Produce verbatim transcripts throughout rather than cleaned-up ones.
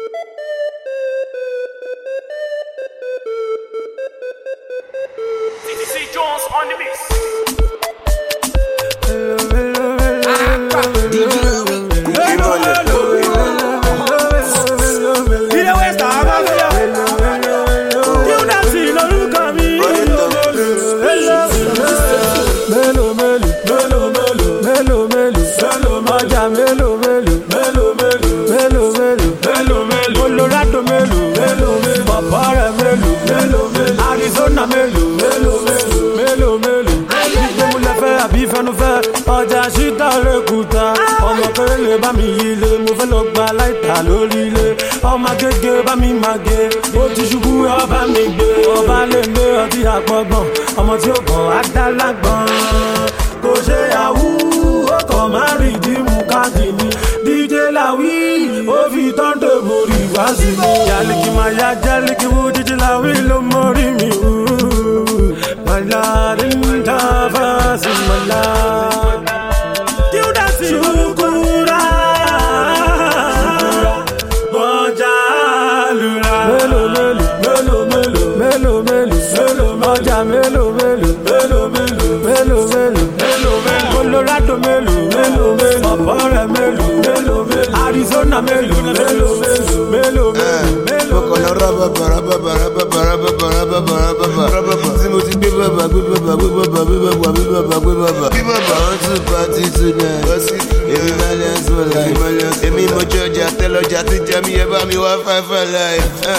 Jones on the mix. Arizona mélòó mélòó mélòó mélòó mélòó nígbè mú lẹ́fẹ́ àbí fẹnufẹ́ ọjà síta lẹ́kùtà ọmọ kéré bá mi yí lé mo fẹ́ lọ gba láìta lórí ilé ọmọ gègé bá mi máa gé ó ti ṣubú ọba mi gbé ọba lè gbé ọtí àpọ̀gbọ̀n ọmọ tí ó kàn á dá lágbọ̀n kò ṣe àwú ó kàn má rí dìmú káàdì ní díje láwí ó fi tọ́ńdé borí wá sí mi yálìkì máa yá jálìkì wú díje láwí ló mọ́rí mi wú mọ́lá dídá fásí mọ́lá ṣùkúrà bọ́jà lura mélòó mélòó mélòó mélòó mélòó mélòó ọjà mélòó mélòó mélòó mélòó mélòó mélòó Colorado mélòó mélòó mélòó ọ̀pọ̀rẹ̀ mélòó mélòó mélòó Arizona mélòó mélòó mélòó mélòó mọ̀kànlá rábàbà rábàbà rábàbà rábàbà rábàbà rábàbà rábàbà tí mo ti gbé bàbà gbé bàbà gbé bàbà gbé bàbà gbé bàbà gbé bàbà gbé bàbà wọn tún pàtí tún náà èmi malians wọ láì èmi mọ̀jọ ọjà tẹ́lọ̀jà tí jẹ́mi ẹ bá mi wá fáfá láì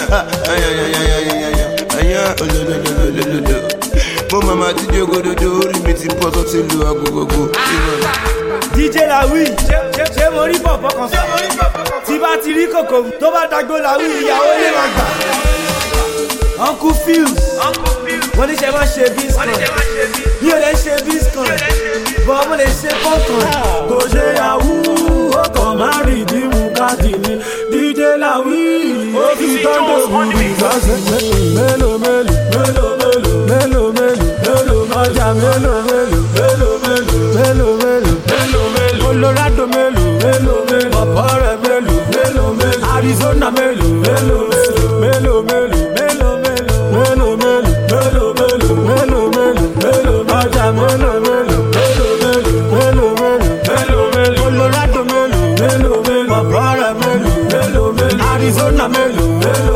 ayá olólólólólóló mo mama ti jogododo orí mi ti pọ̀ tó ti lu agogogo. D J Lawi ṣé mo rí pọ̀pọ̀ kan sọ tí bá ti rí kòkò tó bá dagbó Lawi ìyàwó lè máa gbà. Uncle Fuse wọ́n ní ṣe máa ṣe biscuit mi ò lè ṣe biscuit bọ́ mo lè ṣe pọ́kàn. kò ṣe yahoo ó kàn má rí dìmú káàdì ní D J Lawi ó fi tọ́jú òbúrú ìgbàsẹ̀ mélòó mélòó mélòó mélòó mélòó mélòó ọjà mélòó mélòó mélòó mélòó mélòó mélòó mélòó Colorado mélòó mélòó mélòó ọ̀pọ̀rẹ̀ mélòó mélòó mélòó Arizona mélòó mélòó mélòó mélòó mélòó mélòó mélòó mélòó mélòó mélòó mélòó mélòó ọjà mélòó mélòó mélòó mélòó mélòó mélòó Colorado mélòó mélòó mélòó ọ̀pọ̀rẹ̀ mélòó mélòó mélòó Arizona mélòó mélòó.